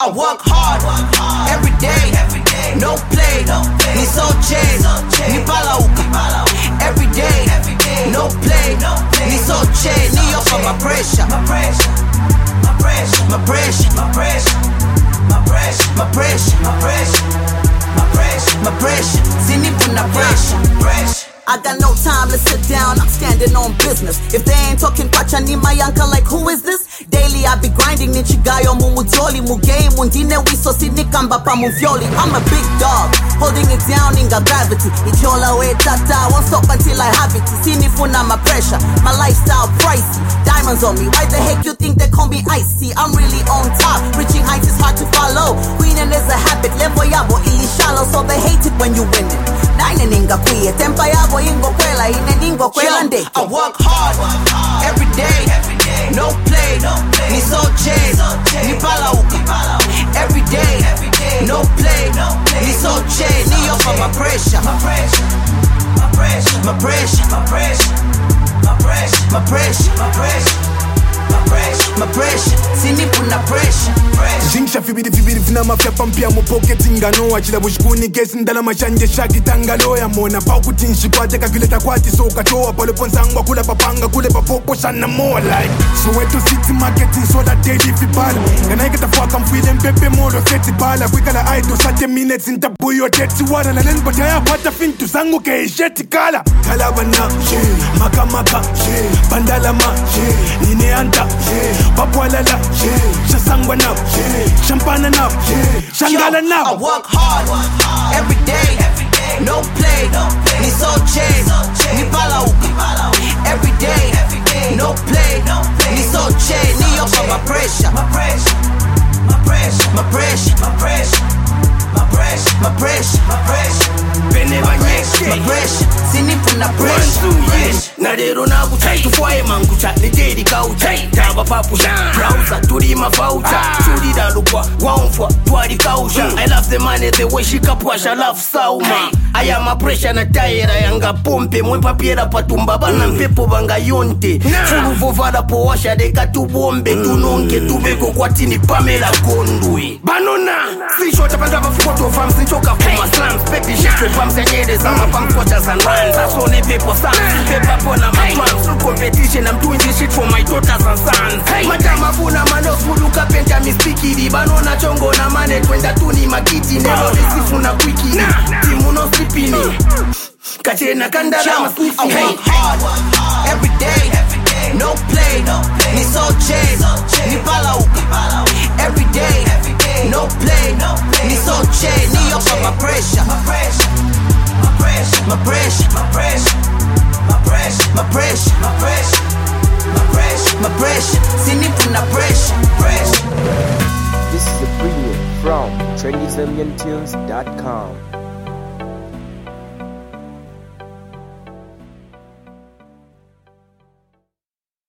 I work hard every day, no play. Ni so chain, ni palauka every day, no play. Ni so chain, ni yo for my pressure, my pressure, my pressure, my pressure, my pressure, my pressure, my pressure, my pressure, my pressure, my pressure. Sini puna pressure. I got no time to sit down, I'm standing on business. If they ain't talking kwacha ni my uncle, like who is this? Daily I be grinding nichigayo mumujoli mugame mundine wiso sinikamba pa muvyoli. I'm a big dog, holding it down in gravity. Ichola we tata, won't stop until I have it. Sinifuna my pressure, my lifestyle pricey. Diamonds on me, why the heck you think they call me icy? I'm really on top, reaching heights is hard to follow. Winning is a habit, level yabo ili shallow, so they hate it when you win it. Nine ninga kwiye, tempa yabo ingo kwela, ine ningo kwela ndeke. I work hard every day, no play. Ni so chain, ni palauka every day, no play. Ni so chain, ni yo for my pressure, my pressure, my pressure, my pressure, my pressure, my pressure, my pressure, my pressure, my pressure, my pressure. Sini puna pressure. Jinksha fibidi fina mafya pampia mu pocket ingano achila bushkuni kesi ndala mashanje shaki tangalo ya mona pa kutinshi kwate kakileta kwati so katoa pale ponsangwa kula papanga kule papopo shana more like so wetu city marketing so that daily fibala kana ikata fuck I'm feeling pepe molo seti bala kwikala I do 30 minutes in tabuyo teti wala na len botaya kwata fintu zangu ke sheti kala bana makamaka bandala ma nine anta papwala la shasangwa na champagne now, shangala now. I work hard every day, no play. Ni so chain, ni palauka every day, no play. Ni so chain, ni yo for my pressure, my pressure, my pressure, my pressure, my pressure, my pressure, my pressure, my pressure. My pressure, sini puna pressure. Nadero na kuchai tufuae mangucha Nijeri kauchai, taba papusha Browser, turi mafauta Churi da lukwa, waunfwa, tuari kausha I love the money, the way she kapwasha Love sauma I am a pressure na taira yanga pompe Mwe papiera patumba bana mpepo banga yonte Fulu vovada po washa deka tubombe Tunonke tubeko kwa tini Pamela Gondwe Banona, si shota pangaba fukoto fam Si choka kuma slams, pepi shikwe pam senyere Sama pam squatters and runs Asone pepo sans, pepa pona my plans Through competition, I'm doing this shit for my daughters and sons Matama funa manos, fuluka penta mispikiri Banona chongo na mane, twenda tuni makiti Nelo nisifuna kwiki, timu no slipini Kachena kandala masnifi I work hard every day, no play. Ni so chain, ni palauka every day, no play. Ni so chain, ni yo for my pressure, my pressure, my pressure, my pressure, my pressure, my pressure, my pressure, my pressure, my pressure, my pressure. Sini puna pressure. This is a premium from TrendyZambianTunes.com.